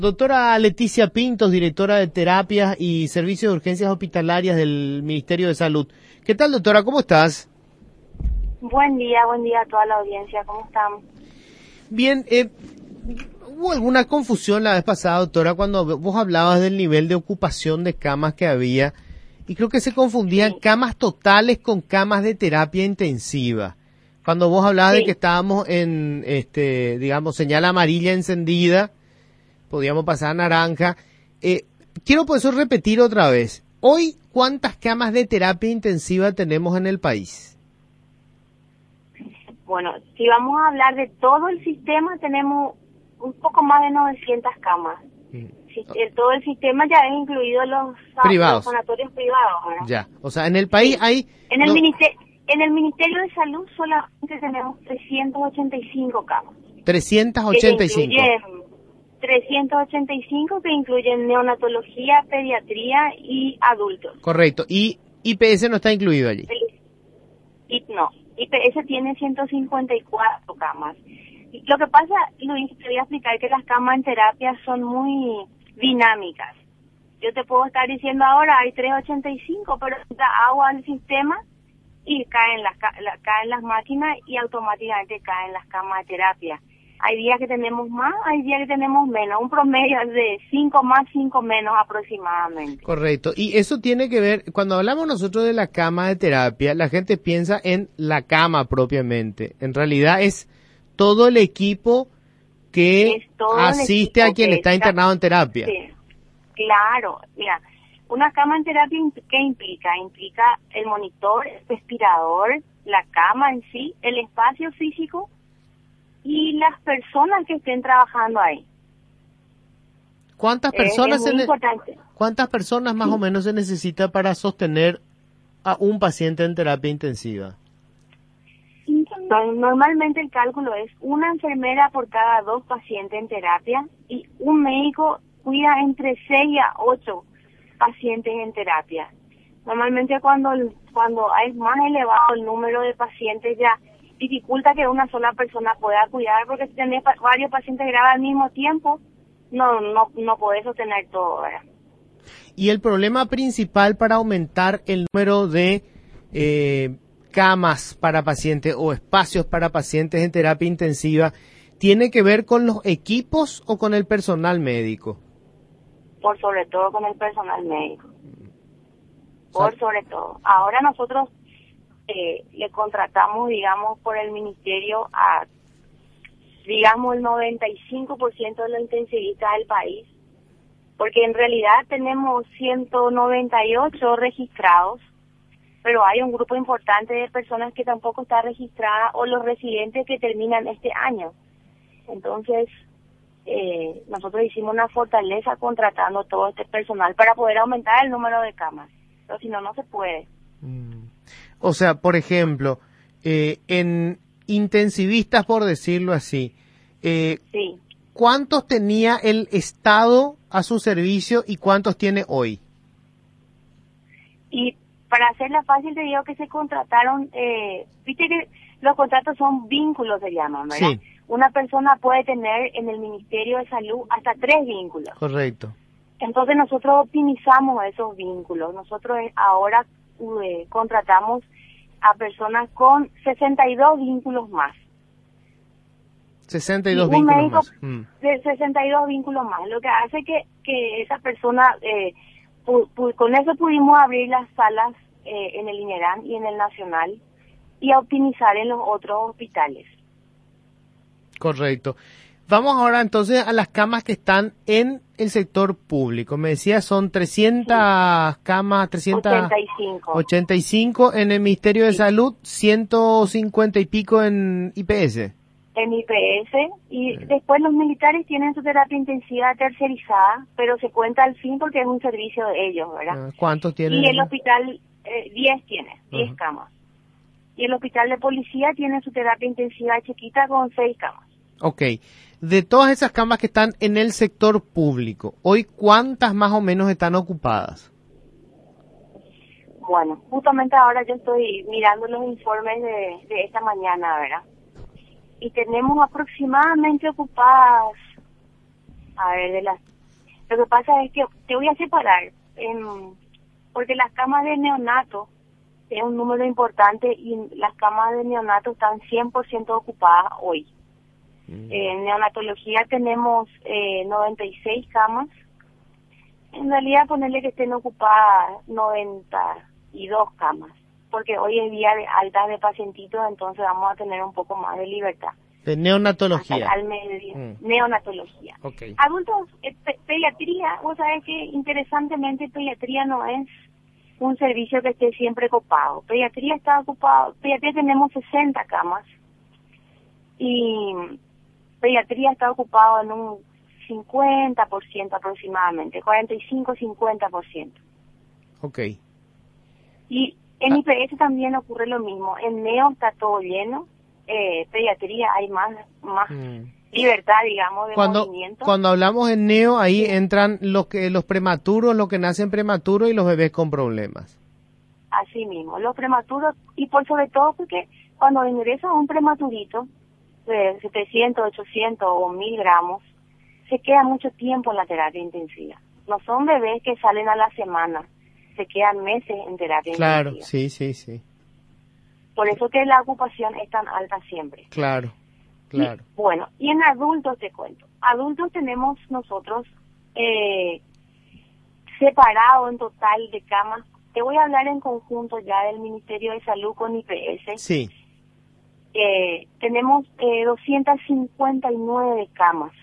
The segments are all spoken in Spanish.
Doctora Leticia Pintos, directora de Terapias y Servicios de Urgencias Hospitalarias del Ministerio de Salud. ¿Qué tal, doctora? ¿Cómo estás? Buen día a toda la audiencia. ¿Cómo están? Bien, hubo alguna confusión la vez pasada, doctora, cuando vos hablabas del nivel de ocupación de camas que había, y creo que se confundían camas totales con camas de terapia intensiva. Cuando vos hablabas de que estábamos en, digamos, señal amarilla encendida, podíamos pasar a naranja. Quiero por eso repetir otra vez. Hoy, ¿cuántas camas de terapia intensiva tenemos en el país? Bueno, si vamos a hablar de todo el sistema, tenemos un poco más de 900 camas. Todo el sistema ya es incluido los sanatorios privados, ¿verdad? Ya, o sea, en el país hay... En el Ministerio de Salud solamente tenemos 385 camas. 385. 385 que incluyen neonatología, pediatría y adultos. Correcto. ¿Y IPS no está incluido allí? No. IPS tiene 154 camas. Lo que pasa, Luis, te voy a explicar que las camas en terapia son muy dinámicas. Yo te puedo estar diciendo ahora hay 385, pero da agua al sistema y caen las máquinas y automáticamente caen las camas de terapia. Hay días que tenemos más, hay días que tenemos menos, un promedio de 5 más, 5 menos aproximadamente. Correcto, y eso tiene que ver, cuando hablamos nosotros de la cama de terapia, la gente piensa en la cama propiamente. En realidad es todo el equipo que asiste a quien está internado en terapia. Sí, claro, mira, una cama en terapia, ¿qué implica? Implica el monitor, el respirador, la cama en sí, el espacio físico y las personas que estén trabajando ahí. ¿Cuántas personas ¿Cuántas personas más o menos se necesita para sostener a un paciente en terapia intensiva? Normalmente el cálculo es una enfermera por cada 2 pacientes en terapia y un médico cuida entre 6 a 8 pacientes en terapia. Normalmente cuando es más elevado el número de pacientes ya dificulta que una sola persona pueda cuidar, porque si tenés varios pacientes graves al mismo tiempo, no podés sostener todo, ¿verdad? Y el problema principal para aumentar el número de camas para pacientes o espacios para pacientes en terapia intensiva, ¿tiene que ver con los equipos o con el personal médico? Por sobre todo con el personal médico. Por sobre todo. Ahora nosotros le contratamos, digamos, por el ministerio a, digamos, el 95% de los intensivistas del país, porque en realidad tenemos 198 registrados, pero hay un grupo importante de personas que tampoco está registrada o los residentes que terminan este año. Entonces, nosotros hicimos una fortaleza contratando todo este personal para poder aumentar el número de camas, pero si no, no se puede. O sea, por ejemplo, en intensivistas, por decirlo así, ¿cuántos tenía el Estado a su servicio y cuántos tiene hoy? Y para hacerla fácil te digo que se contrataron, viste que los contratos son vínculos, se llaman, ¿verdad? Sí. Una persona puede tener en el Ministerio de Salud hasta 3 vínculos. Correcto. Entonces nosotros optimizamos esos vínculos. Nosotros ahora contratamos a personas con 62 vínculos más. 62 vínculos más. De 62 vínculos más, lo que hace que esa persona, con eso pudimos abrir las salas en el INERAN y en el Nacional y a optimizar en los otros hospitales. Correcto. Vamos ahora entonces a las camas que están en el sector público. Me decía son 300 camas, 385 en el Ministerio de Salud, 150 y pico en IPS. En IPS, y después los militares tienen su terapia intensiva tercerizada, pero se cuenta al fin porque es un servicio de ellos, ¿verdad? ¿Cuántos tienen? Y el hospital, 10 tiene, 10 camas. Y el hospital de policía tiene su terapia intensiva chiquita con 6 camas. Ok. De todas esas camas que están en el sector público, hoy, ¿cuántas más o menos están ocupadas? Bueno, justamente ahora yo estoy mirando los informes de esta mañana, ¿verdad? Y tenemos aproximadamente ocupadas, a ver, de las Lo que pasa es que te voy a separar, porque las camas de neonato es un número importante y las camas de neonato están 100% ocupadas hoy. En neonatología tenemos 96 camas. En realidad ponerle que estén ocupadas 92 camas, porque hoy es día de altas de pacientitos, entonces vamos a tener un poco más de libertad. De neonatología. Hasta al mediodía. Neonatología. Okay. Adultos, pediatría, vos sabés que interesantemente pediatría no es un servicio que esté siempre copado. Pediatría está ocupado, pediatría tenemos 60 camas y pediatría está ocupado en un 50% aproximadamente, 45-50%. Okay. Y en IPS también ocurre lo mismo, en neo está todo lleno, pediatría hay más libertad, digamos, de movimiento. Cuando hablamos en neo, ahí entran los prematuros, los que nacen prematuros y los bebés con problemas. Así mismo, los prematuros, y por sobre todo porque cuando ingresa un prematurito de 700, 800 o 1000 gramos, se queda mucho tiempo en la terapia intensiva. No son bebés que salen a la semana, se quedan meses en terapia intensiva. Claro, sí. Por eso que la ocupación es tan alta siempre. Claro. Y en adultos te cuento. Adultos tenemos nosotros separado en total de camas. Te voy a hablar en conjunto ya del Ministerio de Salud con IPS. Sí. Tenemos 259 camas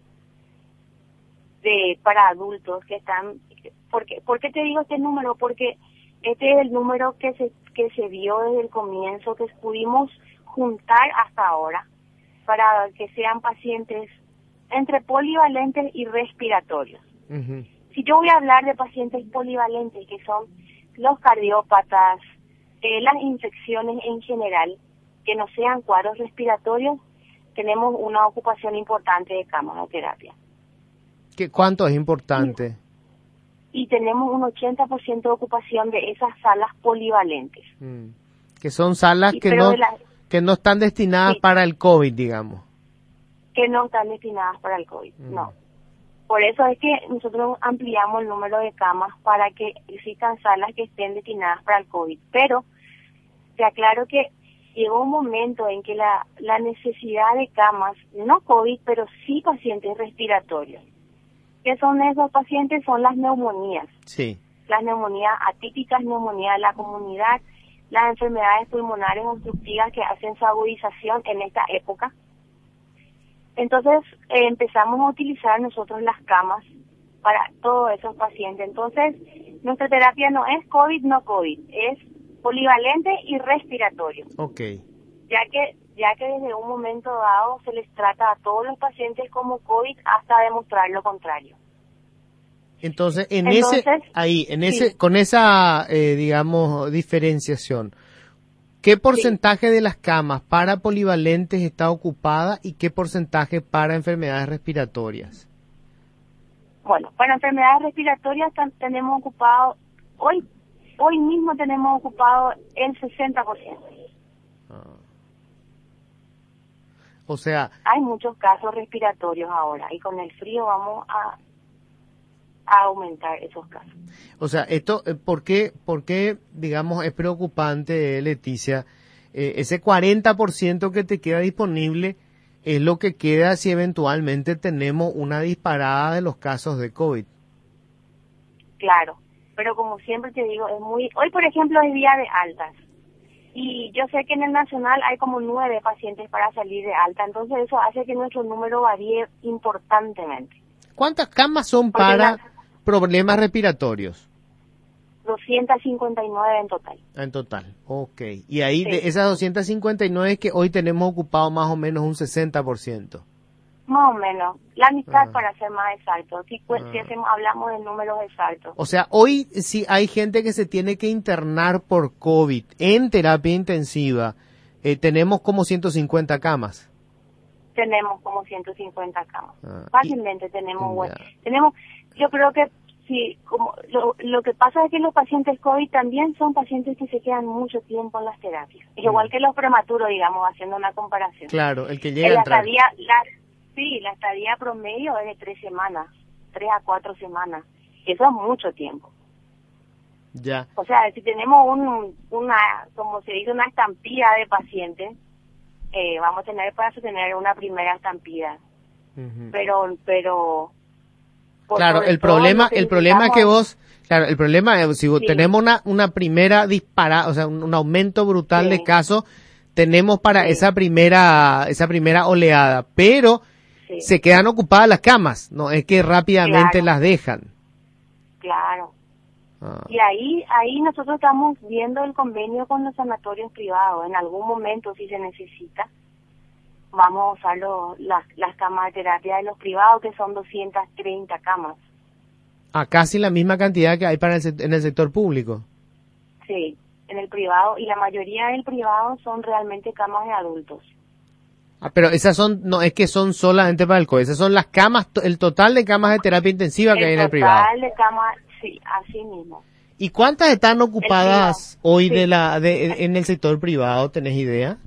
para adultos que están. ¿Por qué te digo este número? Porque este es el número que se vio desde el comienzo, que pudimos juntar hasta ahora, para que sean pacientes entre polivalentes y respiratorios. Uh-huh. Si yo voy a hablar de pacientes polivalentes, que son los cardiópatas, las infecciones en general, que no sean cuadros respiratorios, tenemos una ocupación importante de camas de terapia. ¿Cuánto es importante? Y tenemos un 80% de ocupación de esas salas polivalentes. Que son salas que no están destinadas para el COVID, digamos. Que no están destinadas para el COVID, no. Por eso es que nosotros ampliamos el número de camas para que existan salas que estén destinadas para el COVID. Pero te aclaro que llegó un momento en que la necesidad de camas, no COVID, pero sí pacientes respiratorios. ¿Qué son esos pacientes? Son las neumonías. Sí. Las neumonías atípicas, neumonía de la comunidad, las enfermedades pulmonares obstructivas que hacen su agudización en esta época. Entonces empezamos a utilizar nosotros las camas para todos esos pacientes. Entonces nuestra terapia no es COVID, no COVID, es polivalente y respiratorio. Okay. Ya que desde un momento dado se les trata a todos los pacientes como COVID hasta demostrar lo contrario. Entonces, sí. Con esa, digamos, diferenciación, ¿qué porcentaje de las camas para polivalentes está ocupada y qué porcentaje para enfermedades respiratorias? Bueno, para enfermedades respiratorias tenemos ocupado, hoy mismo tenemos ocupado el 60%. O sea, hay muchos casos respiratorios ahora y con el frío vamos a aumentar esos casos. O sea, esto, ¿por qué, digamos, es preocupante, Leticia? Ese 40% que te queda disponible es lo que queda si eventualmente tenemos una disparada de los casos de COVID. Claro, pero como siempre te digo, hoy por ejemplo es día de altas. Y yo sé que en el nacional hay como 9 pacientes para salir de alta, entonces eso hace que nuestro número varíe importantemente. ¿Cuántas camas son para problemas respiratorios? 259 en total. En total, ok. Y ahí sí, de esas 259 que hoy tenemos ocupado más o menos un 60%. Más o menos, la mitad para ser más exacto, si hablamos de números exactos. O sea, hoy sí hay gente que se tiene que internar por COVID en terapia intensiva, tenemos como 150 camas. Tenemos como 150 camas. Fácilmente tenemos, yo creo que sí, como lo que pasa es que los pacientes COVID también son pacientes que se quedan mucho tiempo en las terapias. Igual que los prematuros, digamos, haciendo una comparación. Claro, el que llega a entrar. La estadía promedio es de 3 semanas 3 a 4 semanas. Eso es mucho tiempo. Ya. O sea, si tenemos una, como se dice, una estampida de pacientes, vamos a tener para sostener una primera estampida. Ujú. Pero Claro, sobre el todo problema, lo que el problema que necesitamos- vos, claro, el problema es si Sí. tenemos una primera disparada, o sea, un aumento brutal de Sí. casos, tenemos para Sí. esa primera oleada, pero Sí, se quedan ocupadas las camas, no es que rápidamente Claro. las dejan. claro. Ah, Y ahí nosotros estamos viendo el convenio con los sanatorios privados. En algún momento, si se necesita, vamos a usar las camas de terapia de los privados, que son 230 camas. casi la misma cantidad que hay para en el sector público. Sí, en el privado, y la mayoría del privado son realmente camas de adultos. Pero esas son, no es que son solamente para el COVID, esas son las camas, el total de camas de terapia intensiva que hay El en el privado. total de camas, sí, así mismo. ¿Y cuántas están El ocupadas privado, hoy sí. en el sector privado? ¿Tenés idea?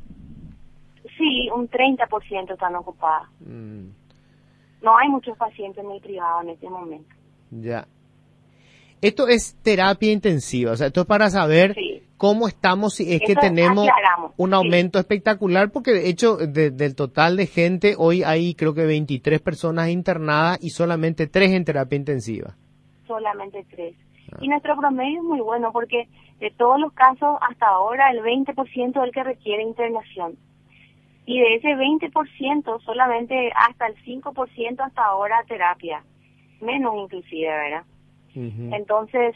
Sí, un 30% están ocupadas. Mm, No hay muchos pacientes en el privado en este momento. ya. Esto es terapia intensiva, o sea, esto es para saber Sí. cómo estamos, si es que Eso tenemos aclaramos, un sí. aumento espectacular, porque de hecho, del total de gente, hoy hay creo que 23 personas internadas y solamente 3 en terapia intensiva. Solamente 3. Y nuestro promedio es muy bueno porque de todos los casos hasta ahora el 20% es el que requiere internación. Y de ese 20% solamente hasta el 5% hasta ahora terapia. Menos inclusive, ¿verdad? Ujú. Entonces,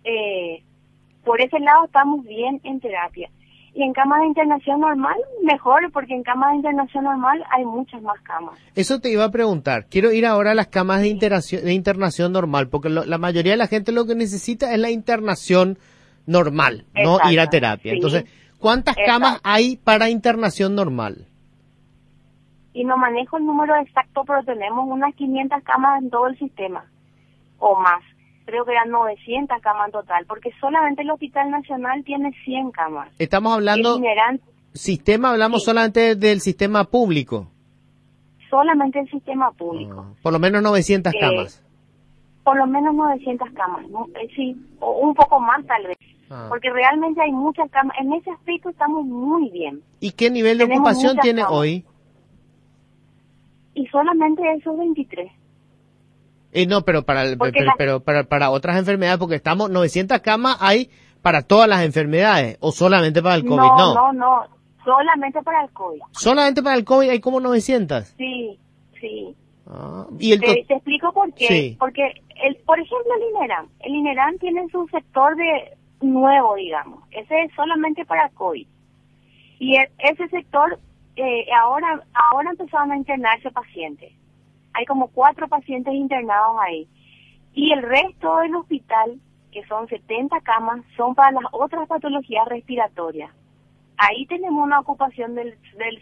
por ese lado estamos bien en terapia. Y en camas de internación normal, mejor, porque en camas de internación normal hay muchas más camas. Eso te iba a preguntar. Quiero ir ahora a las camas Sí. de internación normal, porque la mayoría de la gente lo que necesita es la internación normal, no ir a Exacto, terapia. sí, Entonces, ¿cuántas camas exacto. hay para internación normal? Y no manejo el número exacto, pero tenemos unas 500 camas en todo el sistema, o más. Creo que eran 900 camas en total, porque solamente el Hospital Nacional tiene 100 camas. Estamos El hablando, INERAN, sistema, hablamos sí, solamente del sistema público. solamente el sistema público. Por lo menos 900 Eh, camas. por lo menos 900 camas, ¿no? Sí, o un poco más tal vez. Ah. Porque realmente hay muchas camas. En ese aspecto estamos muy bien. ¿Y qué nivel de Tenemos ocupación muchas tiene camas. hoy? Y solamente esos 23. No, pero Porque la- para otras enfermedades, porque estamos 900 camas hay para todas las enfermedades o solamente para el COVID, no. Solamente para el COVID. Solamente para el COVID hay como 900. Sí, sí. Y Te explico por qué. Sí. Porque, por ejemplo, el INERAM tiene su sector de nuevo, digamos. Ese es solamente para COVID. Y ese sector, ahora empezaron a internarse pacientes. Hay como 4 pacientes internados ahí. Y el resto del hospital, que son 70 camas, son para las otras patologías respiratorias. Ahí tenemos una ocupación del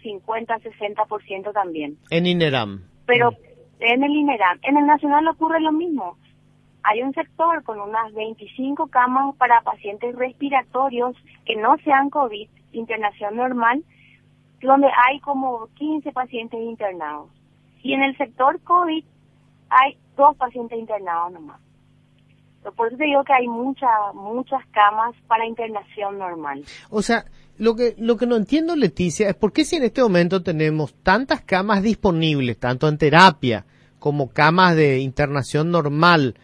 50-60% también. En INERAM. Pero en el INERAM, en el Nacional ocurre lo mismo. Hay un sector con unas 25 camas para pacientes respiratorios que no sean COVID, internación normal, donde hay como 15 pacientes internados. Y en el sector COVID hay 2 pacientes internados nomás. Por eso te digo que hay muchas camas para internación normal. O sea, lo que no entiendo, Leticia, es por qué si en este momento tenemos tantas camas disponibles, tanto en terapia como camas de internación normal,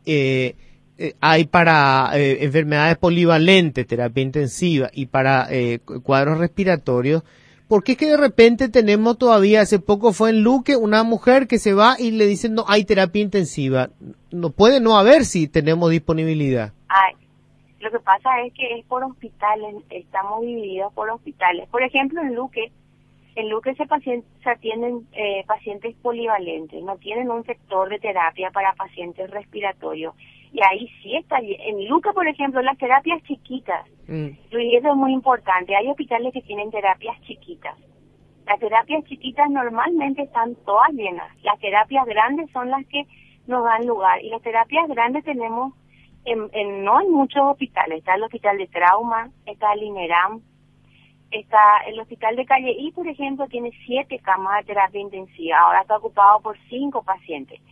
hay para enfermedades polivalentes, terapia intensiva y para cuadros respiratorios. ¿Por qué es que de repente tenemos todavía, hace poco fue en Luque, una mujer que se va y le dicen no hay terapia intensiva? No puede no haber si tenemos disponibilidad. Lo que pasa es que es por hospitales, estamos divididos por hospitales. Por ejemplo, en Luque se atienden pacientes polivalentes, no tienen un sector de terapia para pacientes respiratorios. Y ahí sí está, en Luque, por ejemplo, las terapias chiquitas, y eso es muy importante, hay hospitales que tienen terapias chiquitas. Las terapias chiquitas normalmente están todas llenas, las terapias grandes son las que nos dan lugar, y las terapias grandes tenemos no en muchos hospitales, está el hospital de trauma, está el INERAM, está el hospital de Calleí, por ejemplo, tiene 7 camas de terapia intensiva, ahora está ocupado por 5 pacientes.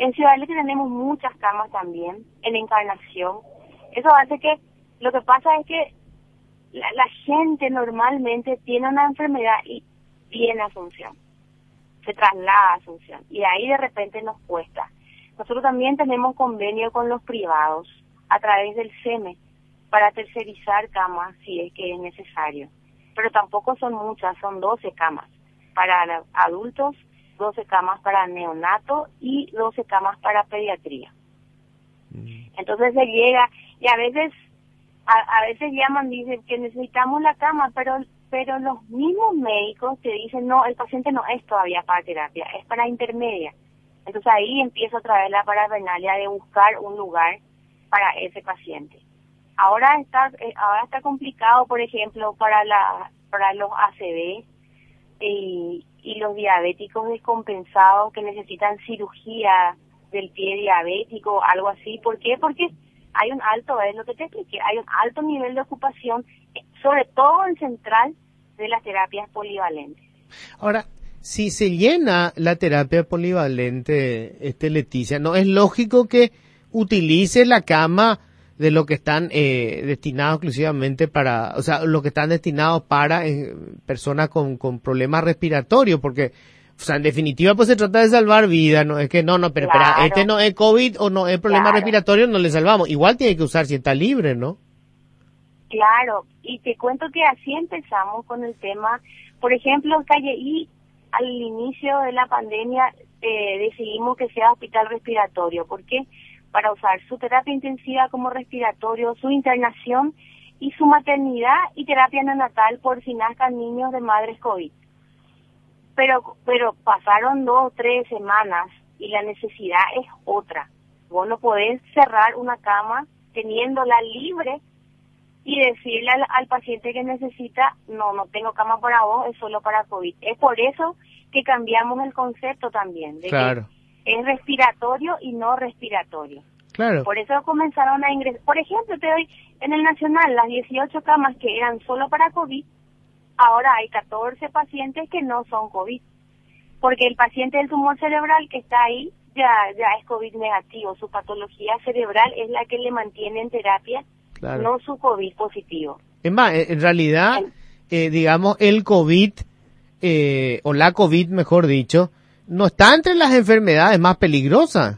En Ciudad del Este tenemos muchas camas también, en Encarnación. Eso hace que, lo que pasa es que la gente normalmente tiene una enfermedad y viene a Asunción, se traslada a Asunción, y ahí de repente nos cuesta. Nosotros también tenemos convenio con los privados a través del SEME para tercerizar camas si es que es necesario. Pero tampoco son muchas, son 12 camas para adultos, 12 camas para neonato y 12 camas para pediatría. Entonces se llega, y a veces llaman, dicen que necesitamos la cama, pero los mismos médicos te dicen, no, el paciente no es todavía para terapia, es para intermedia. Entonces ahí empieza otra vez la parafernalia de buscar un lugar para ese paciente. Ahora está complicado, por ejemplo, para los ACV y los diabéticos descompensados que necesitan cirugía del pie diabético, algo así. ¿Por qué? Porque hay un alto, es lo que te expliqué, hay un alto nivel de ocupación, sobre todo en central, de las terapias polivalentes. Ahora, si se llena la terapia polivalente, Leticia, ¿no es lógico que utilice la cama de lo que están destinados exclusivamente para, o sea, lo que están destinados para personas con problemas respiratorios? Porque, o sea, en definitiva, pues se trata de salvar vidas, no es que pero Claro, espera, este no es COVID o no es problema claro, respiratorio, no le salvamos. Igual tiene que usar si está libre, ¿no? claro, y te cuento que así empezamos con el tema. Por ejemplo, Calle I, al inicio de la pandemia, decidimos que sea hospital respiratorio. ¿Por qué? Para usar su terapia intensiva como respiratorio, su internación y su maternidad y terapia neonatal por si nazcan niños de madres COVID. Pero pasaron 2 o 3 semanas y la necesidad es otra. Vos no podés cerrar una cama teniéndola libre y decirle al paciente que necesita, no tengo cama para vos, es solo para COVID. Es por eso que cambiamos el concepto también, de Claro. que es respiratorio y no respiratorio. Claro. Por eso comenzaron a ingresar. Por ejemplo, te doy en el Nacional, las 18 camas que eran solo para COVID, ahora hay 14 pacientes que no son COVID. Porque el paciente del tumor cerebral que está ahí ya es COVID negativo. Su patología cerebral es la que le mantiene en terapia, Claro. no su COVID positivo. Es más, en realidad, digamos, el COVID, o la COVID, mejor dicho, no está entre las enfermedades más peligrosas.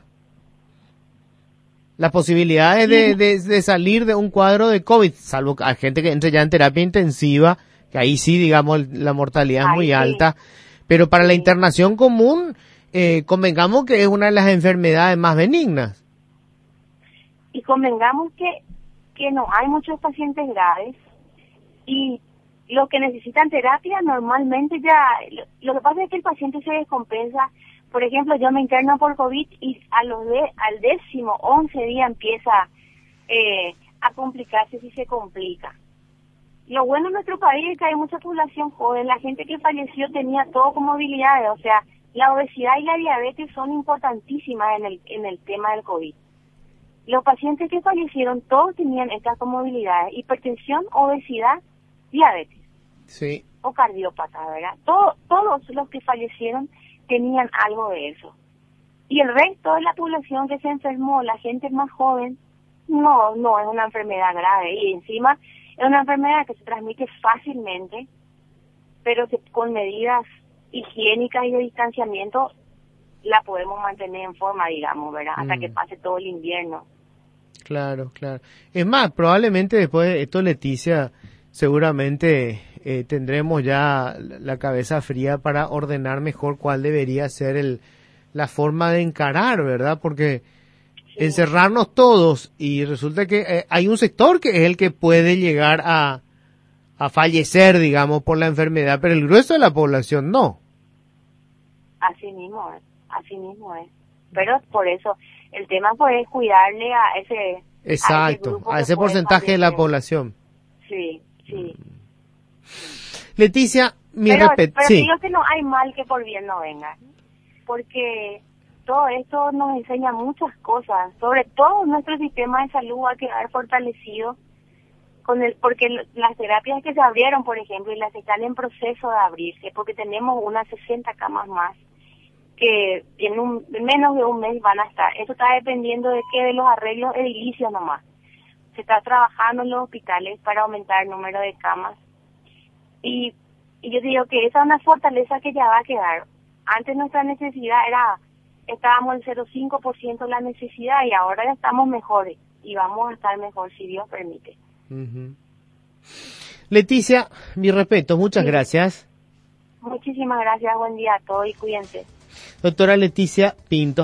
Las posibilidades de salir de un cuadro de COVID, salvo que hay gente que entre ya en terapia intensiva, que ahí sí, digamos, la mortalidad es muy alta. Pero para la internación común, convengamos que es una de las enfermedades más benignas. Y convengamos que no hay muchos pacientes graves y los que necesitan terapia normalmente ya, lo que pasa es que el paciente se descompensa. Por ejemplo, yo me interno por COVID y al 10º, 11 día empieza a complicarse si se complica. Lo bueno en nuestro país es que hay mucha población joven. La gente que falleció tenía todo comorbilidades, o sea, la obesidad y la diabetes son importantísimas en el tema del COVID. Los pacientes que fallecieron todos tenían estas comorbilidades: hipertensión, obesidad, diabetes. Sí. O cardiópata, ¿verdad? Todos los que fallecieron tenían algo de eso. Y el resto de la población que se enfermó, la gente más joven, no es una enfermedad grave. Y encima es una enfermedad que se transmite fácilmente, pero que con medidas higiénicas y de distanciamiento la podemos mantener en forma, digamos, ¿verdad? Hasta que pase todo el invierno. Claro, claro. Es más, probablemente después de esto, Leticia, seguramente tendremos ya la cabeza fría para ordenar mejor cuál debería ser la forma de encarar, ¿verdad? Porque encerrarnos todos y resulta que hay un sector que es el que puede llegar a fallecer, digamos, por la enfermedad, pero el grueso de la población no. Así mismo es. Pero por eso, el tema pues es cuidarle a ese... Exacto, a ese porcentaje de la población. Sí. Leticia, pero sí. digo que no hay mal que por bien no venga, porque todo esto nos enseña muchas cosas, sobre todo nuestro sistema de salud va a quedar fortalecido porque las terapias que se abrieron, por ejemplo, y las que están en proceso de abrirse, porque tenemos unas 60 camas más, que en menos de un mes van a estar. Esto está dependiendo de los arreglos edilicios nomás. Se está trabajando en los hospitales para aumentar el número de camas. Y yo digo que esa es una fortaleza que ya va a quedar. Antes nuestra necesidad estábamos en 0,5% la necesidad y ahora ya estamos mejores. Y vamos a estar mejor si Dios permite. Leticia, mi respeto, muchas gracias. Muchísimas gracias, buen día a todos y cuídense. Doctora Leticia Pinto.